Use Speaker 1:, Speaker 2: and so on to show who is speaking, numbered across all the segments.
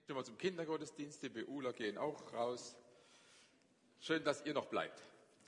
Speaker 1: Schon mal zum Kindergottesdienst, die BUler gehen auch raus. Schön, dass ihr noch bleibt.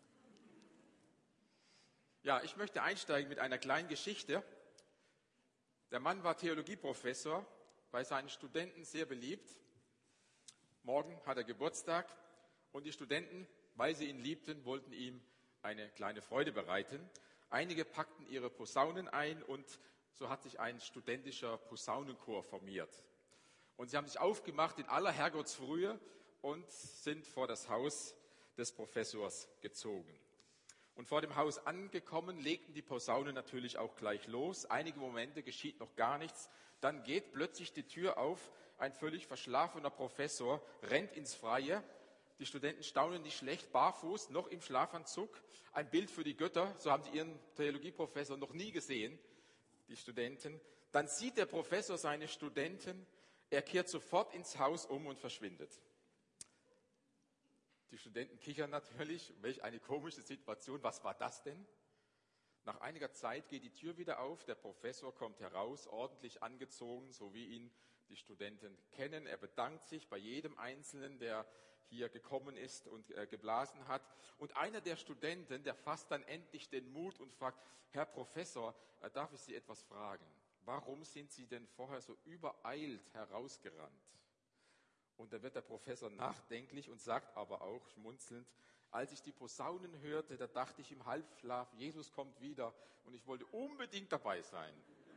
Speaker 1: Ja, ich möchte einsteigen mit einer kleinen Geschichte. Der Mann war Theologieprofessor, bei seinen Studenten sehr beliebt. Morgen hat er Geburtstag und die Studenten, weil sie ihn liebten, wollten ihm eine kleine Freude bereiten. Einige packten ihre Posaunen ein und so hat sich ein studentischer Posaunenchor formiert. Und sie haben sich aufgemacht in aller Herrgottsfrühe und sind vor das Haus des Professors gezogen. Und vor dem Haus angekommen, legten die Posaunen natürlich auch gleich los. Einige Momente geschieht noch gar nichts. Dann geht plötzlich die Tür auf. Ein völlig verschlafener Professor rennt ins Freie. Die Studenten staunen nicht schlecht, barfuß, noch im Schlafanzug. Ein Bild für die Götter, so haben sie ihren Theologieprofessor noch nie gesehen, die Studenten. Dann sieht der Professor seine Studenten. Er kehrt sofort ins Haus um und verschwindet. Die Studenten kichern natürlich. Welch eine komische Situation. Was war das denn? Nach einiger Zeit geht die Tür wieder auf. Der Professor kommt heraus, ordentlich angezogen, so wie ihn die Studenten kennen. Er bedankt sich bei jedem Einzelnen, der hier gekommen ist und geblasen hat. Und einer der Studenten, der fasst dann endlich den Mut und fragt: Herr Professor, darf ich Sie etwas fragen? Warum sind Sie denn vorher so übereilt herausgerannt? Und da wird der Professor nachdenklich und sagt aber auch schmunzelnd: Als ich die Posaunen hörte, da dachte ich im Halbschlaf, Jesus kommt wieder und ich wollte unbedingt dabei sein.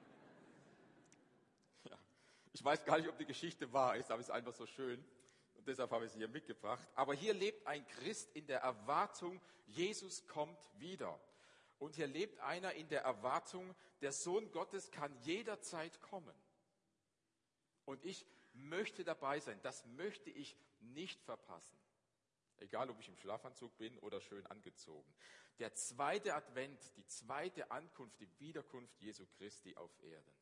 Speaker 1: Ja, ich weiß gar nicht, ob die Geschichte wahr ist, aber es ist einfach so schön und deshalb habe ich sie hier mitgebracht. Aber hier lebt ein Christ in der Erwartung, Jesus kommt wieder. Und hier lebt einer in der Erwartung, der Sohn Gottes kann jederzeit kommen. Und ich möchte dabei sein, das möchte ich nicht verpassen. Egal, ob ich im Schlafanzug bin oder schön angezogen. Der zweite Advent, die zweite Ankunft, die Wiederkunft Jesu Christi auf Erden.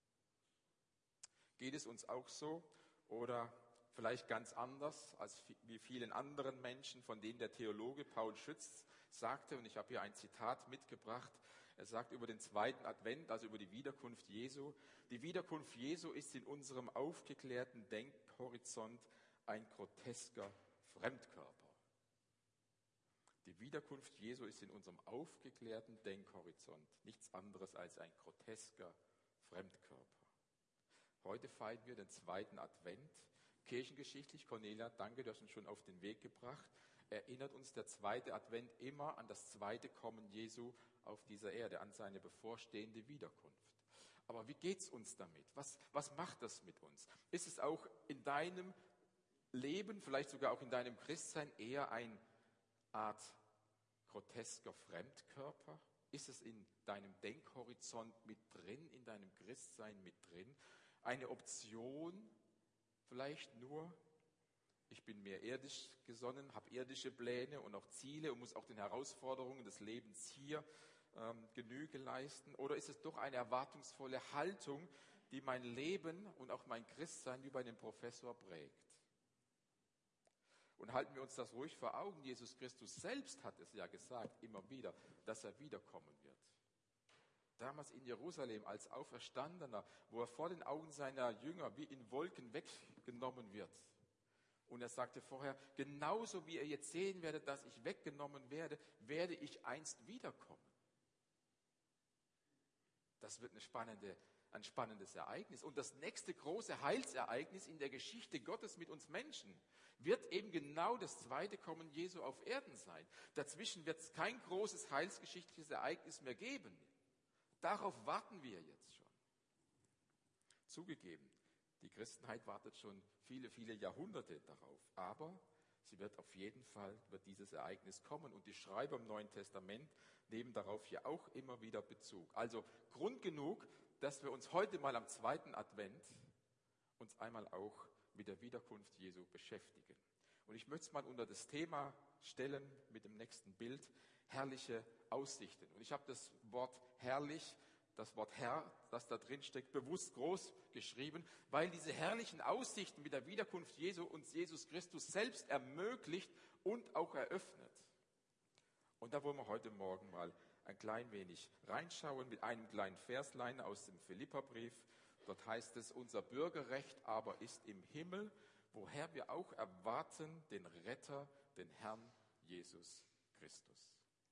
Speaker 1: Geht es uns auch so oder vielleicht ganz anders als wie vielen anderen Menschen, von denen der Theologe Paul Schütz sagte, und ich habe hier ein Zitat mitgebracht, er sagt über den zweiten Advent, also über die Wiederkunft Jesu: Die Wiederkunft Jesu ist in unserem aufgeklärten Denkhorizont ein grotesker Fremdkörper. Die Wiederkunft Jesu ist in unserem aufgeklärten Denkhorizont nichts anderes als ein grotesker Fremdkörper. Heute feiern wir den zweiten Advent. Kirchengeschichtlich, Cornelia, danke, du hast uns schon auf den Weg gebracht, erinnert uns der zweite Advent immer an das zweite Kommen Jesu auf dieser Erde, an seine bevorstehende Wiederkunft. Aber wie geht's uns damit? Was macht das mit uns? Ist es auch in deinem Leben, vielleicht sogar auch in deinem Christsein, eher eine Art grotesker Fremdkörper? Ist es in deinem Denkhorizont mit drin, in deinem Christsein mit drin? Eine Option, vielleicht nur: Ich bin mehr irdisch gesonnen, habe irdische Pläne und auch Ziele und muss auch den Herausforderungen des Lebens hier Genüge leisten? Oder ist es doch eine erwartungsvolle Haltung, die mein Leben und auch mein Christsein wie bei dem Professor prägt? Und halten wir uns das ruhig vor Augen. Jesus Christus selbst hat es ja gesagt, immer wieder, dass er wiederkommen wird. Damals in Jerusalem als Auferstandener, wo er vor den Augen seiner Jünger wie in Wolken weggenommen wird. Und er sagte vorher: Genauso wie ihr jetzt sehen werdet, dass ich weggenommen werde, werde ich einst wiederkommen. Das wird ein spannendes Ereignis. Und das nächste große Heilsereignis in der Geschichte Gottes mit uns Menschen wird eben genau das zweite Kommen Jesu auf Erden sein. Dazwischen wird es kein großes heilsgeschichtliches Ereignis mehr geben. Darauf warten wir jetzt schon. Zugegeben, die Christenheit wartet schon viele, viele Jahrhunderte darauf. Aber sie wird auf jeden Fall, wird dieses Ereignis kommen. Und die Schreiber im Neuen Testament nehmen darauf ja auch immer wieder Bezug. Also Grund genug, dass wir uns heute mal am zweiten Advent uns einmal auch mit der Wiederkunft Jesu beschäftigen. Und ich möchte es mal unter das Thema stellen mit dem nächsten Bild: herrliche Aussichten. Und ich habe das Wort herrlich, das Wort Herr, das da drin steckt, bewusst groß geschrieben, weil diese herrlichen Aussichten mit der Wiederkunft Jesu uns Jesus Christus selbst ermöglicht und auch eröffnet. Und da wollen wir heute Morgen mal ein klein wenig reinschauen mit einem kleinen Verslein aus dem Philipperbrief. Dort heißt es, unser Bürgerrecht aber ist im Himmel, woher wir auch erwarten den Retter, den Herrn Jesus Christus.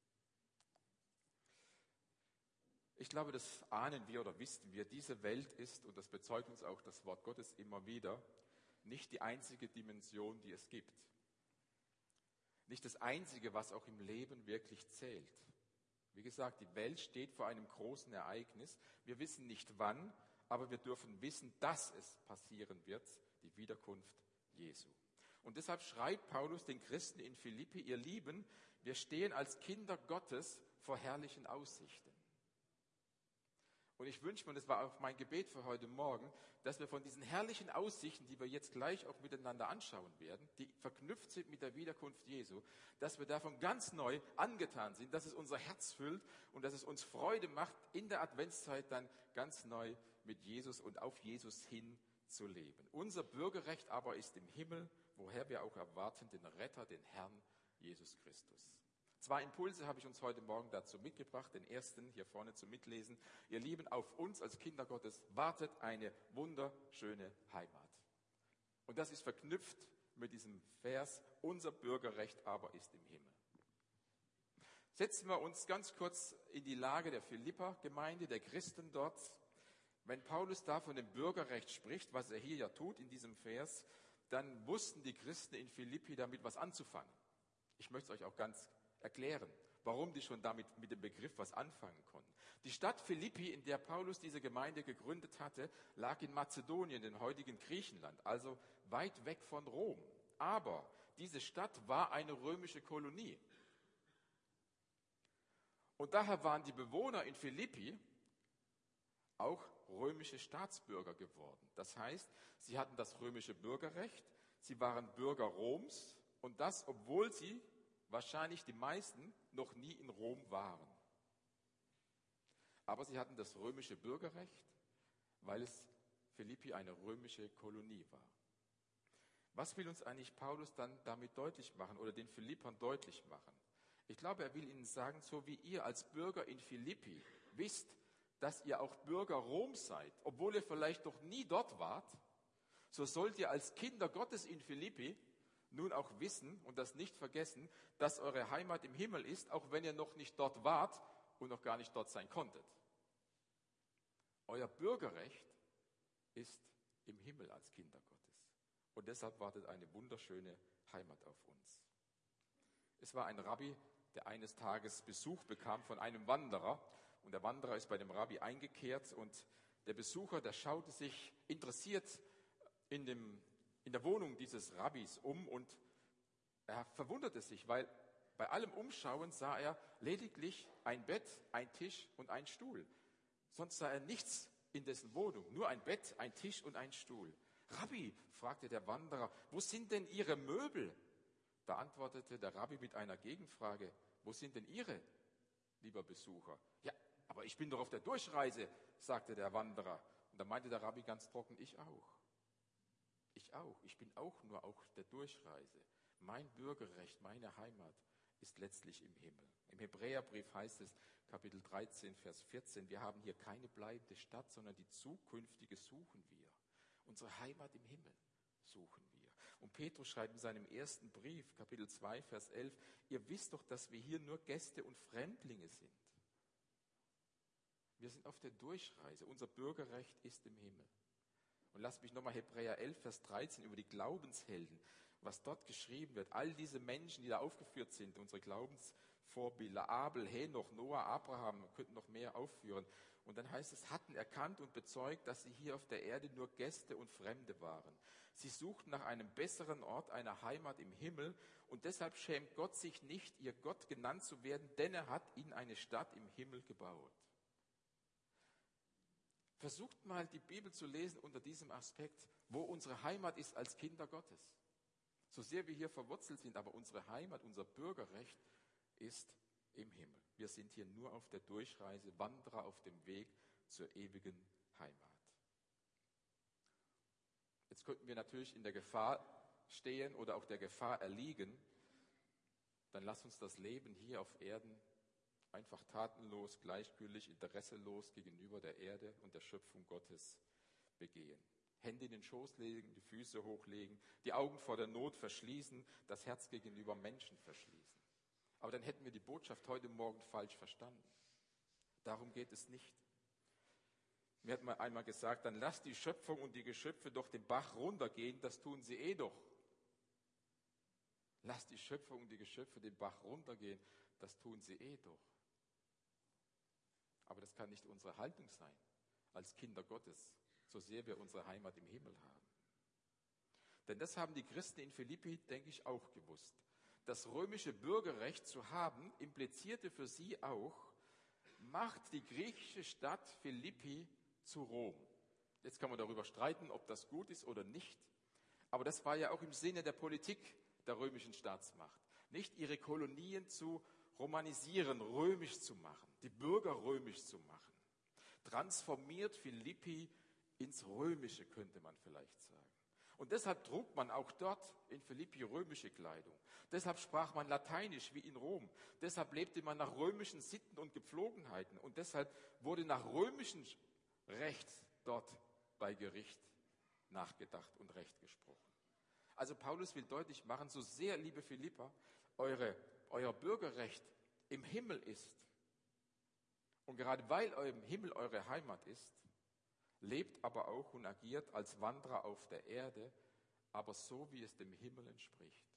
Speaker 1: Ich glaube, das ahnen wir oder wissen wir, diese Welt ist, und das bezeugt uns auch das Wort Gottes immer wieder, nicht die einzige Dimension, die es gibt. Nicht das Einzige, was auch im Leben wirklich zählt. Wie gesagt, die Welt steht vor einem großen Ereignis. Wir wissen nicht wann, aber wir dürfen wissen, dass es passieren wird, die Wiederkunft Jesu. Und deshalb schreibt Paulus den Christen in Philippi, ihr Lieben, wir stehen als Kinder Gottes vor herrlichen Aussichten. Und ich wünsche mir, und das war auch mein Gebet für heute Morgen, dass wir von diesen herrlichen Aussichten, die wir jetzt gleich auch miteinander anschauen werden, die verknüpft sind mit der Wiederkunft Jesu, dass wir davon ganz neu angetan sind, dass es unser Herz füllt und dass es uns Freude macht, in der Adventszeit dann ganz neu mit Jesus und auf Jesus hin zu leben. Unser Bürgerrecht aber ist im Himmel, woher wir auch erwarten den Retter, den Herrn Jesus Christus. 2 Impulse habe ich uns heute Morgen dazu mitgebracht. Den ersten hier vorne zum Mitlesen. Ihr Lieben, auf uns als Kinder Gottes wartet eine wunderschöne Heimat. Und das ist verknüpft mit diesem Vers, unser Bürgerrecht aber ist im Himmel. Setzen wir uns ganz kurz in die Lage der Philipper-Gemeinde, der Christen dort. Wenn Paulus da von dem Bürgerrecht spricht, was er hier ja tut in diesem Vers, dann wussten die Christen in Philippi damit was anzufangen. Ich möchte es euch auch ganz erklären, warum die schon damit mit dem Begriff was anfangen konnten. Die Stadt Philippi, in der Paulus diese Gemeinde gegründet hatte, lag in Mazedonien, dem heutigen Griechenland, also weit weg von Rom. Aber diese Stadt war eine römische Kolonie. Und daher waren die Bewohner in Philippi auch römische Staatsbürger geworden. Das heißt, sie hatten das römische Bürgerrecht, sie waren Bürger Roms und das, obwohl sie wahrscheinlich die meisten noch nie in Rom waren. Aber sie hatten das römische Bürgerrecht, weil es Philippi eine römische Kolonie war. Was will uns eigentlich Paulus dann damit deutlich machen oder den Philippern deutlich machen? Ich glaube, er will ihnen sagen, so wie ihr als Bürger in Philippi wisst, dass ihr auch Bürger Roms seid, obwohl ihr vielleicht noch nie dort wart, so sollt ihr als Kinder Gottes in Philippi nun auch wissen und das nicht vergessen, dass eure Heimat im Himmel ist, auch wenn ihr noch nicht dort wart und noch gar nicht dort sein konntet. Euer Bürgerrecht ist im Himmel als Kinder Gottes. Und deshalb wartet eine wunderschöne Heimat auf uns. Es war ein Rabbi, der eines Tages Besuch bekam von einem Wanderer. Und der Wanderer ist bei dem Rabbi eingekehrt und der Besucher, der schaute sich interessiert in der Wohnung dieses Rabbis um und er verwunderte sich, weil bei allem Umschauen sah er lediglich ein Bett, ein Tisch und ein Stuhl. Sonst sah er nichts in dessen Wohnung, nur ein Bett, ein Tisch und ein Stuhl. Rabbi, fragte der Wanderer, wo sind denn Ihre Möbel? Da antwortete der Rabbi mit einer Gegenfrage, wo sind denn Ihre, lieber Besucher? Ja, aber ich bin doch auf der Durchreise, sagte der Wanderer. Und da meinte der Rabbi ganz trocken, ich auch. Ich bin auch nur auf der Durchreise. Mein Bürgerrecht, meine Heimat ist letztlich im Himmel. Im Hebräerbrief heißt es, Kapitel 13, Vers 14, wir haben hier keine bleibende Stadt, sondern die zukünftige suchen wir. Unsere Heimat im Himmel suchen wir. Und Petrus schreibt in seinem ersten Brief, Kapitel 2, Vers 11, ihr wisst doch, dass wir hier nur Gäste und Fremdlinge sind. Wir sind auf der Durchreise. Unser Bürgerrecht ist im Himmel. Und lasst mich nochmal Hebräer 11, Vers 13 über die Glaubenshelden, was dort geschrieben wird. All diese Menschen, die da aufgeführt sind, unsere Glaubensvorbilder, Abel, Henoch, Noah, Abraham, wir könnten noch mehr aufführen. Und dann heißt es, hatten erkannt und bezeugt, dass sie hier auf der Erde nur Gäste und Fremde waren. Sie suchten nach einem besseren Ort, einer Heimat im Himmel. Und deshalb schämt Gott sich nicht, ihr Gott genannt zu werden, denn er hat ihnen eine Stadt im Himmel gebaut. Versucht mal, die Bibel zu lesen unter diesem Aspekt, wo unsere Heimat ist als Kinder Gottes. So sehr wir hier verwurzelt sind, aber unsere Heimat, unser Bürgerrecht ist im Himmel. Wir sind hier nur auf der Durchreise, Wanderer auf dem Weg zur ewigen Heimat. Jetzt könnten wir natürlich in der Gefahr stehen oder auch der Gefahr erliegen, dann lass uns das Leben hier auf Erden einfach tatenlos, gleichgültig, interesselos gegenüber der Erde und der Schöpfung Gottes begehen. Hände in den Schoß legen, die Füße hochlegen, die Augen vor der Not verschließen, das Herz gegenüber Menschen verschließen. Aber dann hätten wir die Botschaft heute Morgen falsch verstanden. Darum geht es nicht. Mir hat mal einmal gesagt, dann lasst die Schöpfung und die Geschöpfe doch den Bach runtergehen, das tun sie eh doch. Lasst die Schöpfung und die Geschöpfe den Bach runtergehen, das tun sie eh doch. Aber das kann nicht unsere Haltung sein, als Kinder Gottes, so sehr wir unsere Heimat im Himmel haben. Denn das haben die Christen in Philippi, denke ich, auch gewusst. Das römische Bürgerrecht zu haben, implizierte für sie auch, macht die griechische Stadt Philippi zu Rom. Jetzt kann man darüber streiten, ob das gut ist oder nicht. Aber das war ja auch im Sinne der Politik der römischen Staatsmacht. Nicht ihre Kolonien zu romanisieren, römisch zu machen, die Bürger römisch zu machen. Transformiert Philippi ins Römische, könnte man vielleicht sagen. Und deshalb trug man auch dort in Philippi römische Kleidung. Deshalb sprach man Lateinisch wie in Rom. Deshalb lebte man nach römischen Sitten und Gepflogenheiten. Und deshalb wurde nach römischem Recht dort bei Gericht nachgedacht und Recht gesprochen. Also Paulus will deutlich machen, so sehr, liebe Philipper, euer Bürgerrecht im Himmel ist, und gerade weil im Himmel eure Heimat ist, lebt aber auch und agiert als Wanderer auf der Erde, aber so, wie es dem Himmel entspricht.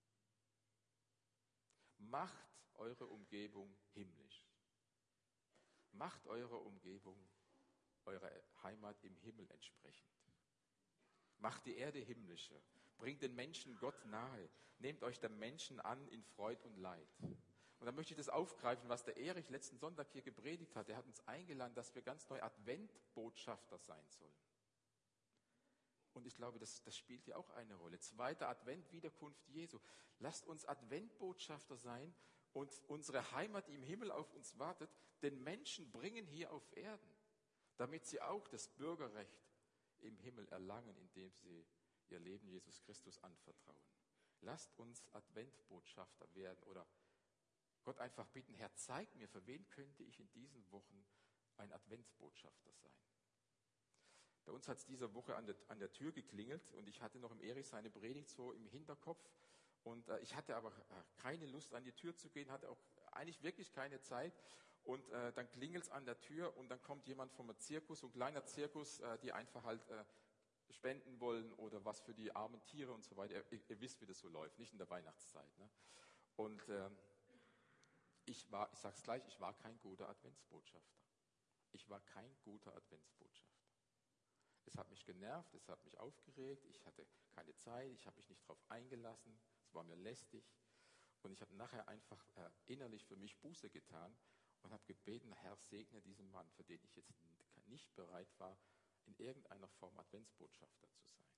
Speaker 1: Macht eure Umgebung himmlisch. Macht eure Umgebung, eure Heimat im Himmel entsprechend. Macht die Erde himmlischer. Bringt den Menschen Gott nahe. Nehmt euch der Menschen an in Freud und Leid. Und dann möchte ich das aufgreifen, was der Erich letzten Sonntag hier gepredigt hat. Er hat uns eingeladen, dass wir ganz neu Adventbotschafter sein sollen. Und ich glaube, das spielt hier auch eine Rolle. Zweiter Advent, Wiederkunft Jesu. Lasst uns Adventbotschafter sein und unsere Heimat, die im Himmel auf uns wartet, den Menschen bringen hier auf Erden, damit sie auch das Bürgerrecht im Himmel erlangen, indem sie ihr Leben Jesus Christus anvertrauen. Lasst uns Adventbotschafter werden oder Gott einfach bitten, Herr, zeig mir, für wen könnte ich in diesen Wochen ein Adventsbotschafter sein. Bei uns hat es diese Woche an der Tür geklingelt und ich hatte noch im Erich seine Predigt so im Hinterkopf und ich hatte aber keine Lust, an die Tür zu gehen, hatte auch eigentlich wirklich keine Zeit und dann klingelt es an der Tür und dann kommt jemand vom Zirkus, so ein kleiner Zirkus, die einfach halt spenden wollen oder was für die armen Tiere und so weiter. Ihr wisst, wie das so läuft, nicht in der Weihnachtszeit. Ne? Und ich sag's gleich, ich war kein guter Adventsbotschafter. Ich war kein guter Adventsbotschafter. Es hat mich genervt, es hat mich aufgeregt, ich hatte keine Zeit, ich habe mich nicht darauf eingelassen, es war mir lästig. Und ich habe nachher einfach innerlich für mich Buße getan und habe gebeten, Herr, segne diesen Mann, für den ich jetzt nicht bereit war, in irgendeiner Form Adventsbotschafter zu sein.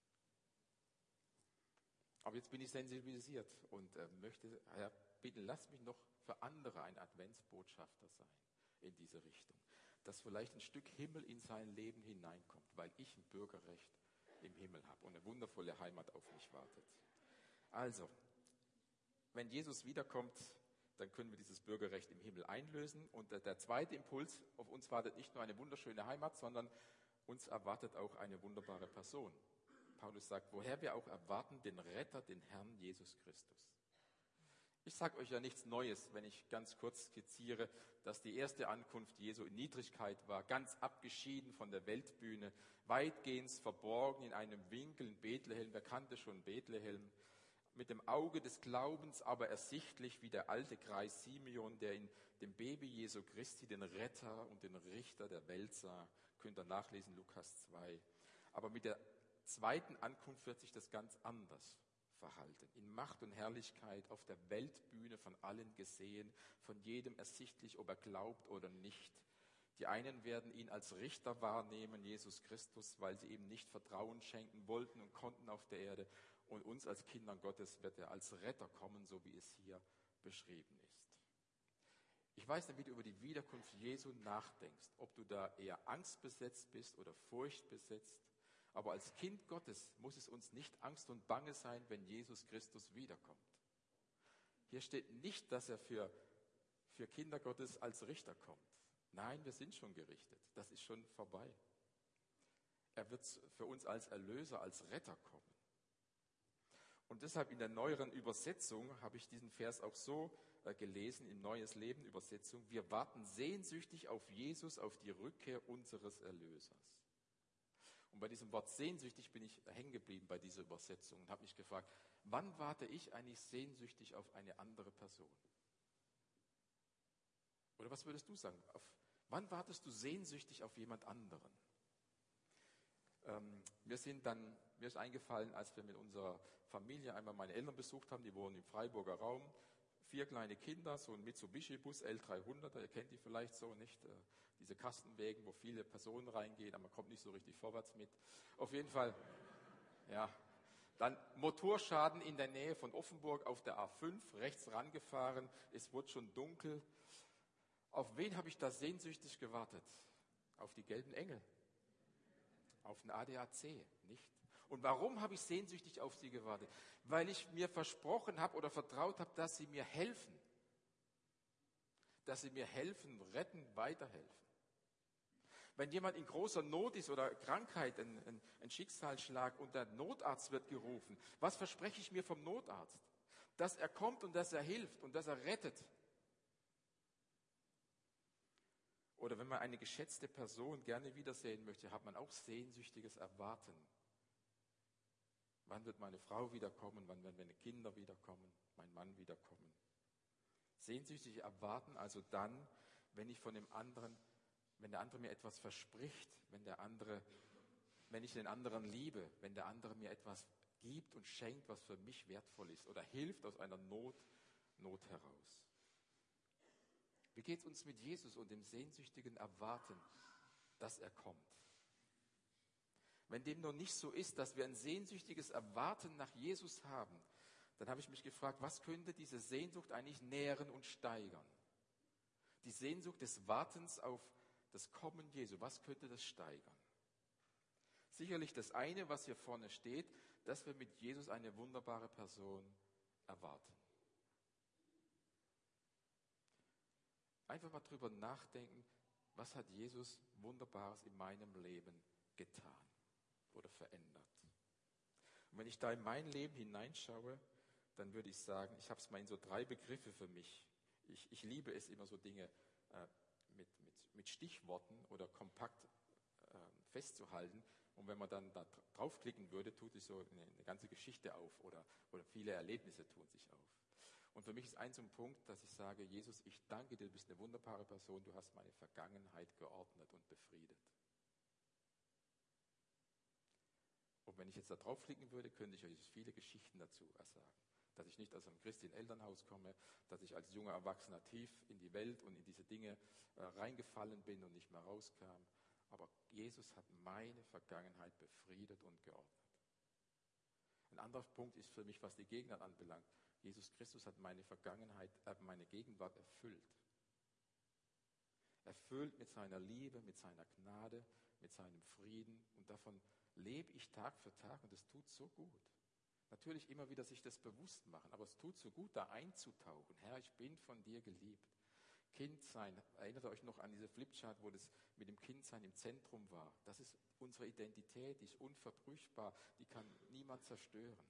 Speaker 1: Aber jetzt bin ich sensibilisiert und möchte, Herr, bitte lass mich noch für andere ein Adventsbotschafter sein in diese Richtung. Dass vielleicht ein Stück Himmel in sein Leben hineinkommt, weil ich ein Bürgerrecht im Himmel habe und eine wundervolle Heimat auf mich wartet. Also, wenn Jesus wiederkommt, dann können wir dieses Bürgerrecht im Himmel einlösen. Und der zweite Impuls, auf uns wartet nicht nur eine wunderschöne Heimat, sondern uns erwartet auch eine wunderbare Person. Paulus sagt, woher wir auch erwarten, den Retter, den Herrn Jesus Christus. Ich sage euch ja nichts Neues, wenn ich ganz kurz skizziere, dass die erste Ankunft Jesu in Niedrigkeit war, ganz abgeschieden von der Weltbühne, weitgehend verborgen in einem Winkel in Bethlehem. Wer kannte schon Bethlehem? Mit dem Auge des Glaubens aber ersichtlich wie der alte Greis Simeon, der in dem Baby Jesu Christi den Retter und den Richter der Welt sah. Könnt ihr nachlesen, Lukas 2. Aber mit der zweiten Ankunft wird sich das ganz anders verhalten. In Macht und Herrlichkeit auf der Weltbühne von allen gesehen, von jedem ersichtlich, ob er glaubt oder nicht. Die einen werden ihn als Richter wahrnehmen, Jesus Christus, weil sie ihm nicht Vertrauen schenken wollten und konnten auf der Erde. Und uns als Kindern Gottes wird er als Retter kommen, so wie es hier beschrieben ist. Ich weiß nicht, wie du über die Wiederkunft Jesu nachdenkst, ob du da eher angstbesetzt bist oder furchtbesetzt. Aber als Kind Gottes muss es uns nicht Angst und Bange sein, wenn Jesus Christus wiederkommt. Hier steht nicht, dass er für Kinder Gottes als Richter kommt. Nein, wir sind schon gerichtet. Das ist schon vorbei. er wird für uns als Erlöser, als Retter kommen. Und deshalb in der neueren Übersetzung habe ich diesen Vers auch so gelesen, in Neues Leben Übersetzung: Wir warten sehnsüchtig auf Jesus, auf die Rückkehr unseres Erlösers. Und bei diesem Wort sehnsüchtig bin ich hängen geblieben bei dieser Übersetzung und habe mich gefragt, wann warte ich eigentlich sehnsüchtig auf eine andere Person? Oder was würdest du sagen? Wann wartest du sehnsüchtig auf jemand anderen? Mir ist eingefallen, als wir mit unserer Familie einmal meine Eltern besucht haben, die wohnen im Freiburger Raum, 4 kleine Kinder, so ein Mitsubishi-Bus, L300er, ihr kennt die vielleicht so, nicht? Diese Kastenwägen, wo viele Personen reingehen, aber man kommt nicht so richtig vorwärts mit. Auf jeden Fall, ja. Dann Motorschaden in der Nähe von Offenburg auf der A5, rechts rangefahren, es wurde schon dunkel. Auf wen habe ich da sehnsüchtig gewartet? Auf die gelben Engel. Auf den ADAC, nicht? Und warum habe ich sehnsüchtig auf sie gewartet? Weil ich mir versprochen habe oder vertraut habe, dass sie mir helfen. Dass sie mir helfen, retten, weiterhelfen. Wenn jemand in großer Not ist oder Krankheit, ein Schicksalsschlag und der Notarzt wird gerufen, was verspreche ich mir vom Notarzt? Dass er kommt und dass er hilft und dass er rettet. Oder wenn man eine geschätzte Person gerne wiedersehen möchte, hat man auch sehnsüchtiges Erwarten. Wann wird meine Frau wiederkommen? Wann werden meine Kinder wiederkommen? Mein Mann wiederkommen? Sehnsüchtig erwarten also dann, wenn ich von dem anderen, wenn der andere mir etwas verspricht, wenn ich den anderen liebe, wenn der andere mir etwas gibt und schenkt, was für mich wertvoll ist oder hilft aus einer Not heraus. Wie geht es uns mit Jesus und dem sehnsüchtigen Erwarten, dass er kommt? Wenn dem noch nicht so ist, dass wir ein sehnsüchtiges Erwarten nach Jesus haben, dann habe ich mich gefragt, was könnte diese Sehnsucht eigentlich nähren und steigern? Die Sehnsucht des Wartens auf das Kommen Jesu, was könnte das steigern? Sicherlich das eine, was hier vorne steht, dass wir mit Jesus eine wunderbare Person erwarten. Einfach mal drüber nachdenken, was hat Jesus Wunderbares in meinem Leben getan oder verändert. Und wenn ich da in mein Leben hineinschaue, dann würde ich sagen, ich habe es mal in so 3 Begriffe für mich. Ich liebe es immer so Dinge mit Stichworten oder kompakt festzuhalten. Und wenn man dann da draufklicken würde, tut sich so eine ganze Geschichte auf oder viele Erlebnisse tun sich auf. Und für mich ist ein so ein Punkt, dass ich sage, Jesus, ich danke dir, du bist eine wunderbare Person, du hast meine Vergangenheit geordnet und befriedet. Und wenn ich jetzt da draufklicken würde, könnte ich euch viele Geschichten dazu sagen. Dass ich nicht aus einem christlichen Elternhaus komme, dass ich als junger Erwachsener tief in die Welt und in diese Dinge reingefallen bin und nicht mehr rauskam. Aber Jesus hat meine Vergangenheit befriedet und geordnet. Ein anderer Punkt ist für mich, was die Gegenwart anbelangt. Jesus Christus hat meine Vergangenheit, meine Gegenwart erfüllt. Erfüllt mit seiner Liebe, mit seiner Gnade, mit seinem Frieden. Und davon lebe ich Tag für Tag und es tut so gut. Natürlich immer wieder sich das bewusst machen, aber es tut so gut, da einzutauchen. Herr, ich bin von dir geliebt. Kindsein, erinnert euch noch an diese Flipchart, wo das mit dem Kindsein im Zentrum war. Das ist unsere Identität, die ist unverbrüchbar, die kann niemand zerstören.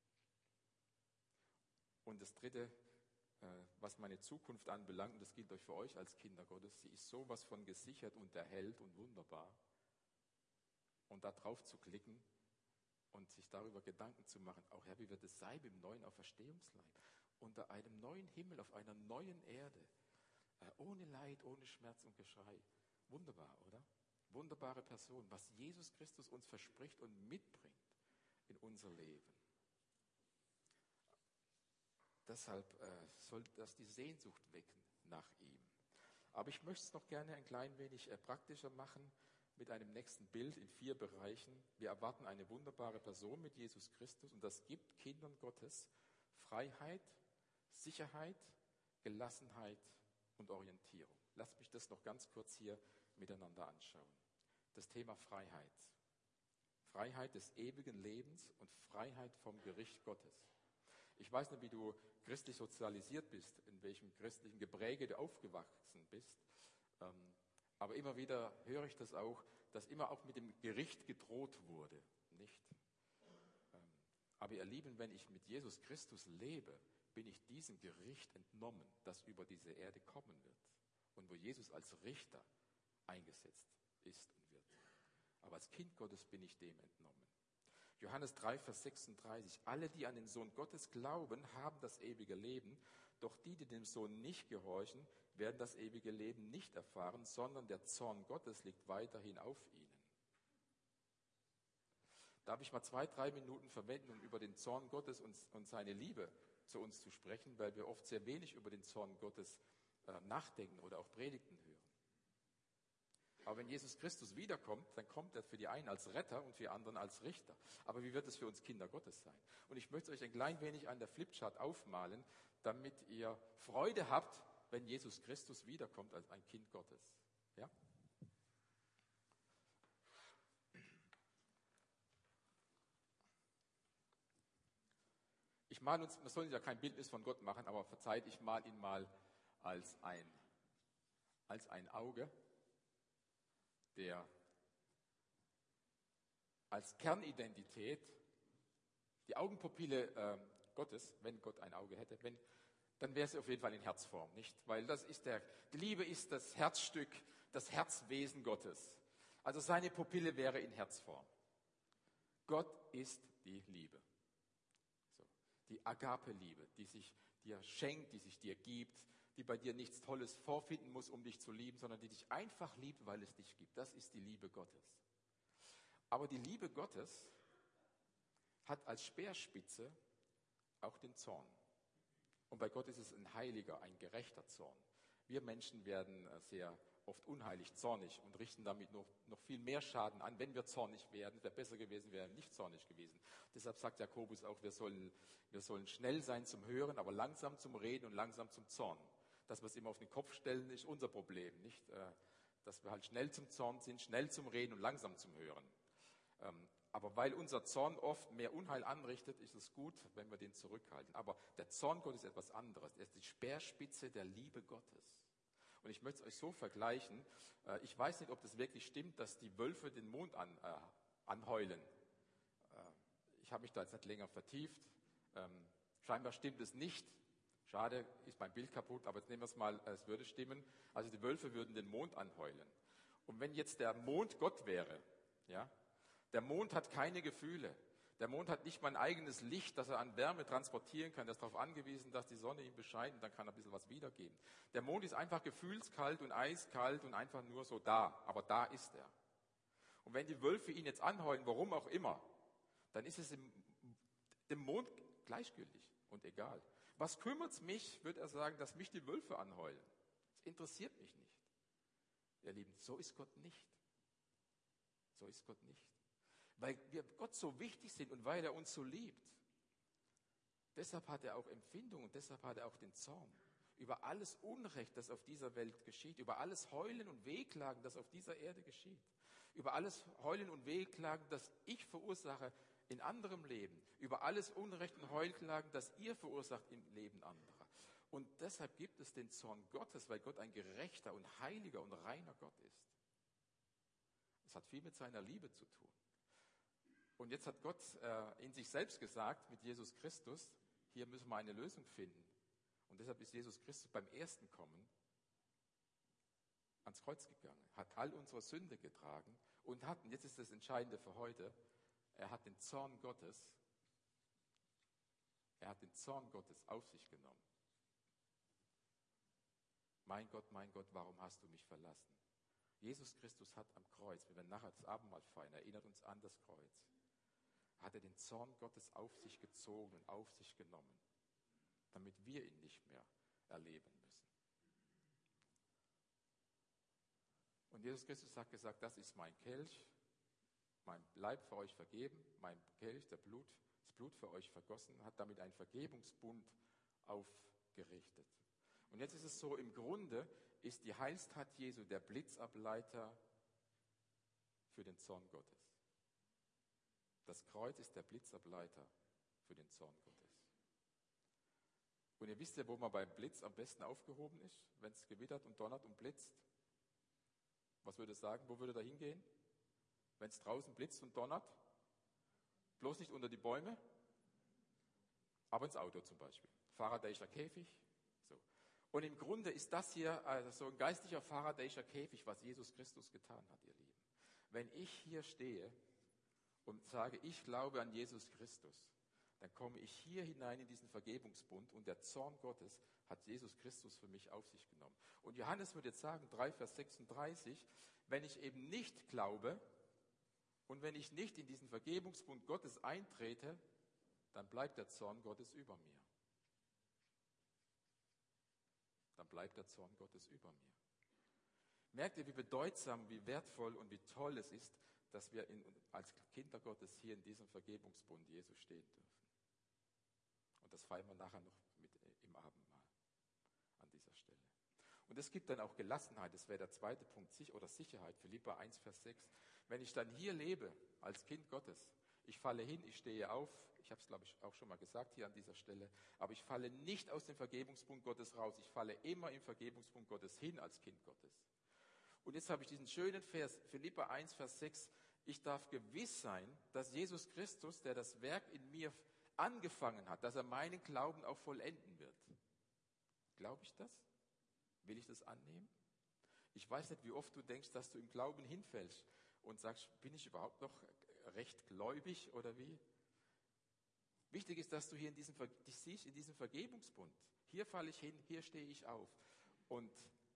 Speaker 1: Und das Dritte, was meine Zukunft anbelangt, und das gilt euch für euch als Kinder Gottes, sie ist sowas von gesichert und erhellt und wunderbar. Und da drauf zu klicken und sich darüber Gedanken zu machen, auch Herr, wie wird es sein im neuen Auferstehungsleib, unter einem neuen Himmel, auf einer neuen Erde, ohne Leid, ohne Schmerz und Geschrei. Wunderbar, oder? Wunderbare Person, was Jesus Christus uns verspricht und mitbringt in unser Leben. Deshalb soll das die Sehnsucht wecken nach ihm. Aber ich möchte es noch gerne ein klein wenig praktischer machen mit einem nächsten Bild in 4 Bereichen. Wir erwarten eine wunderbare Person mit Jesus Christus und das gibt Kindern Gottes Freiheit, Sicherheit, Gelassenheit und Orientierung. Lasst mich das noch ganz kurz hier miteinander anschauen. Das Thema Freiheit. Freiheit des ewigen Lebens und Freiheit vom Gericht Gottes. Ich weiß nicht, wie du christlich sozialisiert bist, in welchem christlichen Gepräge du aufgewachsen bist, aber immer wieder höre ich das auch, dass immer auch mit dem Gericht gedroht wurde, nicht? Aber ihr Lieben, wenn ich mit Jesus Christus lebe, bin ich diesem Gericht entnommen, das über diese Erde kommen wird und wo Jesus als Richter eingesetzt ist und wird. Aber als Kind Gottes bin ich dem entnommen. Johannes 3, Vers 36. Alle, die an den Sohn Gottes glauben, haben das ewige Leben. Doch die, die dem Sohn nicht gehorchen, werden das ewige Leben nicht erfahren, sondern der Zorn Gottes liegt weiterhin auf ihnen. Darf ich mal 2-3 Minuten verwenden, um über den Zorn Gottes und seine Liebe zu uns zu sprechen, weil wir oft sehr wenig über den Zorn Gottes nachdenken oder auch Predigten hören. Aber wenn Jesus Christus wiederkommt, dann kommt er für die einen als Retter und für die anderen als Richter. Aber wie wird es für uns Kinder Gottes sein? Und ich möchte euch ein klein wenig an der Flipchart aufmalen, damit ihr Freude habt, wenn Jesus Christus wiederkommt als ein Kind Gottes. Ja? Ich male uns, wir sollen ja kein Bildnis von Gott machen, aber verzeiht, ich male ihn mal als ein Auge, der als Kernidentität die Augenpupille Gottes, wenn Gott ein Auge hätte, dann wäre es auf jeden Fall in Herzform, nicht? Weil die Liebe ist das Herzstück, das Herzwesen Gottes. Also seine Pupille wäre in Herzform. Gott ist die Liebe. So, die Agape-Liebe, die sich dir schenkt, die sich dir gibt, die bei dir nichts Tolles vorfinden muss, um dich zu lieben, sondern die dich einfach liebt, weil es dich gibt. Das ist die Liebe Gottes. Aber die Liebe Gottes hat als Speerspitze auch den Zorn. Und bei Gott ist es ein heiliger, ein gerechter Zorn. Wir Menschen werden sehr oft unheilig, zornig und richten damit noch viel mehr Schaden an. Wenn wir zornig werden, wäre besser gewesen, wäre nicht zornig gewesen. Deshalb sagt Jakobus auch, wir sollen schnell sein zum Hören, aber langsam zum Reden und langsam zum Zorn. Dass wir es immer auf den Kopf stellen, ist unser Problem, nicht? Dass wir halt schnell zum Zorn sind, schnell zum Reden und langsam zum Hören. Aber weil unser Zorn oft mehr Unheil anrichtet, ist es gut, wenn wir den zurückhalten. Aber der Zorn Gottes ist etwas anderes. Er ist die Speerspitze der Liebe Gottes. Und ich möchte es euch so vergleichen. Ich weiß nicht, ob das wirklich stimmt, dass die Wölfe den Mond anheulen. Ich habe mich da jetzt nicht länger vertieft. Scheinbar stimmt es nicht. Schade, ist mein Bild kaputt, aber jetzt nehmen wir es mal, es würde stimmen. Also die Wölfe würden den Mond anheulen. Und wenn jetzt der Mond Gott wäre, ja, der Mond hat keine Gefühle. Der Mond hat nicht mal ein eigenes Licht, das er an Wärme transportieren kann. Er ist darauf angewiesen, dass die Sonne ihn bescheint und dann kann er ein bisschen was wiedergeben. Der Mond ist einfach gefühlskalt und eiskalt und einfach nur so da. Aber da ist er. Und wenn die Wölfe ihn jetzt anheulen, warum auch immer, dann ist es dem Mond gleichgültig und egal. Was kümmert es mich, wird er sagen, dass mich die Wölfe anheulen? Das interessiert mich nicht. Ihr Lieben, so ist Gott nicht. So ist Gott nicht. Weil wir Gott so wichtig sind und weil er uns so liebt. Deshalb hat er auch Empfindung und deshalb hat er auch den Zorn. Über alles Unrecht, das auf dieser Welt geschieht, über alles Heulen und Wehklagen, das auf dieser Erde geschieht, über alles Heulen und Wehklagen, das ich verursache in anderem Leben, über alles Unrecht und Heulklagen, das ihr verursacht im Leben anderer. Und deshalb gibt es den Zorn Gottes, weil Gott ein gerechter und heiliger und reiner Gott ist. Es hat viel mit seiner Liebe zu tun. Und jetzt hat Gott in sich selbst gesagt, mit Jesus Christus, hier müssen wir eine Lösung finden. Und deshalb ist Jesus Christus beim ersten Kommen ans Kreuz gegangen, hat all unsere Sünde getragen und hat, und jetzt ist das Entscheidende für heute, er hat den Zorn Gottes auf sich genommen. Mein Gott, warum hast du mich verlassen? Jesus Christus hat am Kreuz, wenn wir nachher das Abendmahl feiern, erinnert uns an das Kreuz, hat er den Zorn Gottes auf sich gezogen und auf sich genommen, damit wir ihn nicht mehr erleben müssen. Und Jesus Christus hat gesagt, das ist mein Kelch, mein Leib für euch vergeben, mein Kelch, das Blut für euch vergossen, hat damit einen Vergebungsbund aufgerichtet. Und jetzt ist es so, im Grunde ist die Heilstat Jesu der Blitzableiter für den Zorn Gottes. Das Kreuz ist der Blitzableiter für den Zorn Gottes. Und ihr wisst ja, wo man beim Blitz am besten aufgehoben ist, wenn es gewittert und donnert und blitzt. Was würde es sagen? Wo würde er hingehen? wenn es draußen blitzt und donnert, bloß nicht unter die Bäume, aber ins Auto zum Beispiel. Faradayischer Käfig. So. Und im Grunde ist das hier also so ein geistlicher Faradayischer Käfig, was Jesus Christus getan hat, ihr Lieben. Wenn ich hier stehe und sage, ich glaube an Jesus Christus, dann komme ich hier hinein in diesen Vergebungsbund und der Zorn Gottes hat Jesus Christus für mich auf sich genommen. Und Johannes würde jetzt sagen, 3 Vers 36, wenn ich eben nicht glaube und wenn ich nicht in diesen Vergebungsbund Gottes eintrete, dann bleibt der Zorn Gottes über mir. Dann bleibt der Zorn Gottes über mir. Merkt ihr, wie bedeutsam, wie wertvoll und wie toll es ist, dass wir als Kinder Gottes hier in diesem Vergebungsbund Jesus stehen dürfen. Und das feiern wir nachher noch im Abendmahl an dieser Stelle. Und es gibt dann auch Gelassenheit, das wäre der zweite Punkt, oder Sicherheit, Philipper 1, Vers 6. Wenn ich dann hier lebe, als Kind Gottes, ich falle hin, ich stehe auf, ich habe es, glaube ich, auch schon mal gesagt hier an dieser Stelle, aber ich falle nicht aus dem Vergebungsbund Gottes raus, ich falle immer im Vergebungsbund Gottes hin als Kind Gottes. Und jetzt habe ich diesen schönen Vers, Philipper 1, Vers 6, ich darf gewiss sein, dass Jesus Christus, der das Werk in mir angefangen hat, dass er meinen Glauben auch vollenden wird. Glaube ich das? Will ich das annehmen? Ich weiß nicht, wie oft du denkst, dass du im Glauben hinfällst und sagst, bin ich überhaupt noch recht gläubig oder wie? Wichtig ist, dass du hier dich siehst in diesem Vergebungsbund. Hier falle ich hin, hier stehe ich auf. Und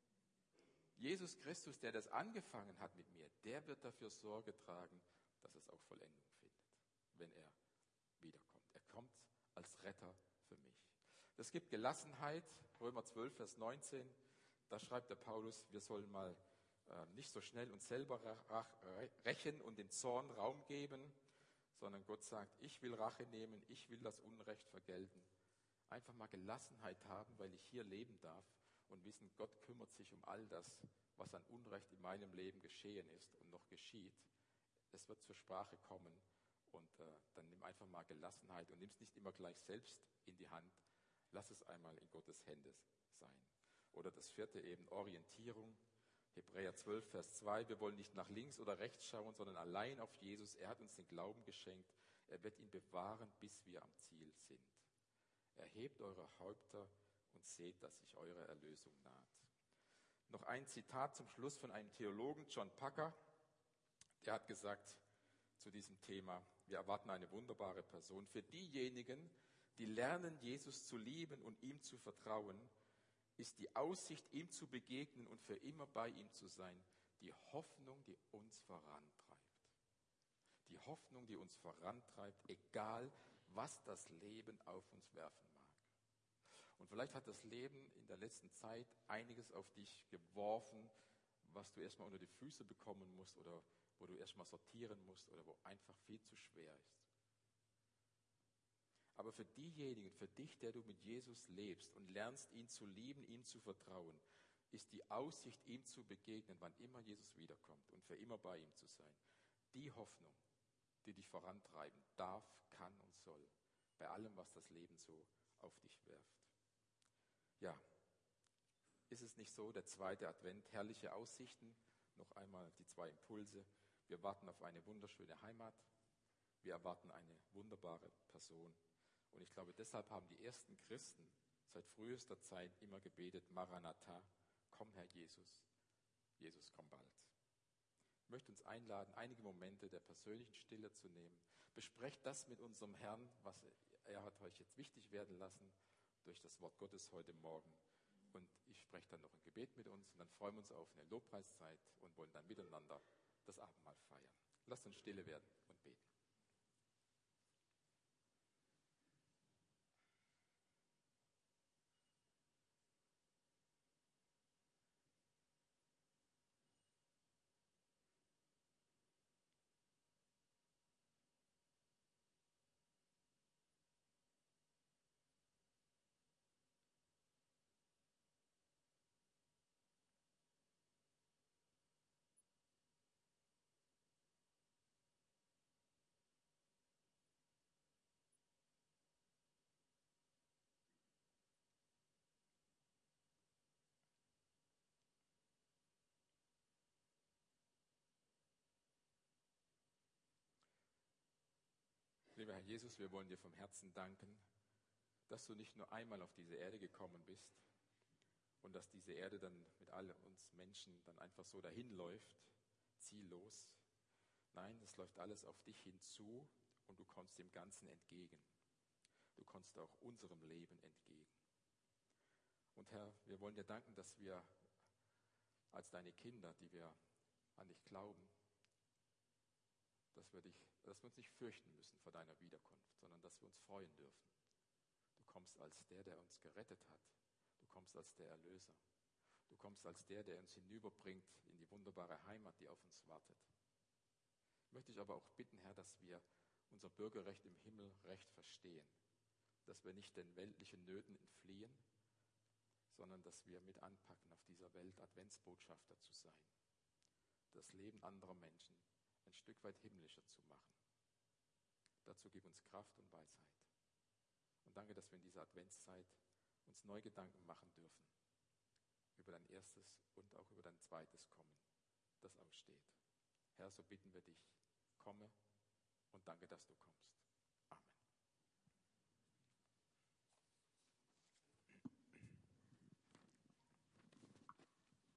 Speaker 1: Jesus Christus, der das angefangen hat mit mir, der wird dafür Sorge tragen, dass es auch Vollendung findet, wenn er wiederkommt. Er kommt als Retter für mich. Es gibt Gelassenheit, Römer 12, Vers 19, da schreibt der Paulus, wir sollen mal nicht so schnell uns selber rächen und dem Zorn Raum geben, sondern Gott sagt, ich will Rache nehmen, ich will das Unrecht vergelten. Einfach mal Gelassenheit haben, weil ich hier leben darf und wissen, Gott kümmert sich um all das, was an Unrecht in meinem Leben geschehen ist und noch geschieht. Es wird zur Sprache kommen und dann nimm einfach mal Gelassenheit und nimm es nicht immer gleich selbst in die Hand. Lass es einmal in Gottes Hände sein. Oder das vierte eben, Orientierung. Hebräer 12, Vers 2, wir wollen nicht nach links oder rechts schauen, sondern allein auf Jesus. Er hat uns den Glauben geschenkt. Er wird ihn bewahren, bis wir am Ziel sind. Erhebt eure Häupter und seht, dass sich eure Erlösung naht. Noch ein Zitat zum Schluss von einem Theologen, John Packer. Der hat gesagt zu diesem Thema, wir erwarten eine wunderbare Person. Für diejenigen, die lernen, Jesus zu lieben und ihm zu vertrauen, ist die Aussicht, ihm zu begegnen und für immer bei ihm zu sein, die Hoffnung, die uns vorantreibt. Die Hoffnung, die uns vorantreibt, egal was das Leben auf uns werfen mag. Und vielleicht hat das Leben in der letzten Zeit einiges auf dich geworfen, was du erstmal unter die Füße bekommen musst oder wo du erstmal sortieren musst oder wo einfach viel zu schwer ist. Aber für diejenigen, für dich, der du mit Jesus lebst und lernst, ihn zu lieben, ihm zu vertrauen, ist die Aussicht, ihm zu begegnen, wann immer Jesus wiederkommt und für immer bei ihm zu sein, die Hoffnung, die dich vorantreiben darf, kann und soll, bei allem, was das Leben so auf dich wirft. Ja, ist es nicht so, der zweite Advent, herrliche Aussichten, noch einmal die 2 Impulse. Wir warten auf eine wunderschöne Heimat, wir erwarten eine wunderbare Person. Und ich glaube, deshalb haben die ersten Christen seit frühester Zeit immer gebetet, Maranatha, komm Herr Jesus, Jesus komm bald. Ich möchte uns einladen, einige Momente der persönlichen Stille zu nehmen. Besprecht das mit unserem Herrn, was er hat euch jetzt wichtig werden lassen durch das Wort Gottes heute Morgen. Und ich spreche dann noch ein Gebet mit uns und dann freuen wir uns auf eine Lobpreiszeit und wollen dann miteinander das Abendmahl feiern. Lasst uns stille werden und beten. Lieber Herr Jesus, wir wollen dir vom Herzen danken, dass du nicht nur einmal auf diese Erde gekommen bist und dass diese Erde dann mit all uns Menschen dann einfach so dahin läuft, ziellos. Nein, es läuft alles auf dich hinzu und du kommst dem Ganzen entgegen. Du kommst auch unserem Leben entgegen. Und Herr, wir wollen dir danken, dass wir als deine Kinder, die wir an dich glauben, dass wir uns nicht fürchten müssen vor deiner Wiederkunft, sondern dass wir uns freuen dürfen. Du kommst als der uns gerettet hat. Du kommst als der Erlöser. Du kommst als der uns hinüberbringt in die wunderbare Heimat, die auf uns wartet. Möchte ich aber auch bitten, Herr, dass wir unser Bürgerrecht im Himmel recht verstehen, dass wir nicht den weltlichen Nöten entfliehen, sondern dass wir mit anpacken, auf dieser Welt Adventsbotschafter zu sein, das Leben anderer Menschen ein Stück weit himmlischer zu machen. Dazu gib uns Kraft und Weisheit. Und danke, dass wir in dieser Adventszeit uns neu Gedanken machen dürfen über dein erstes und auch über dein zweites Kommen, das aussteht. Herr, so bitten wir dich, komme und danke, dass du kommst.